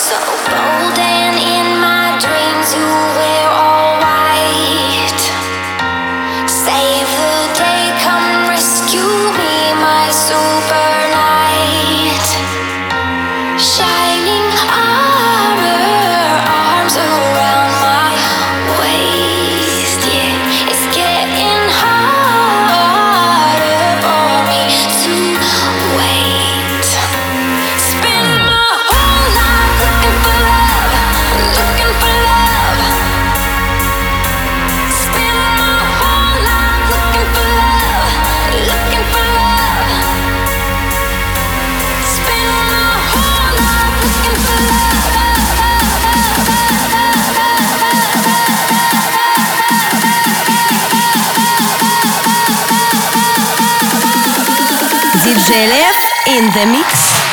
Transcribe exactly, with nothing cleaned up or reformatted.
So bold and in my dreams you wear all white. Save the day, come rescue me, my super knight. Shining armor, arms around my waist. Yeah, it's getting harder for me to wait. Spend my whole life looking for love, looking for love. Spend my whole life looking for love, looking for love. Spend my whole life looking for ди джей Lef in the mix.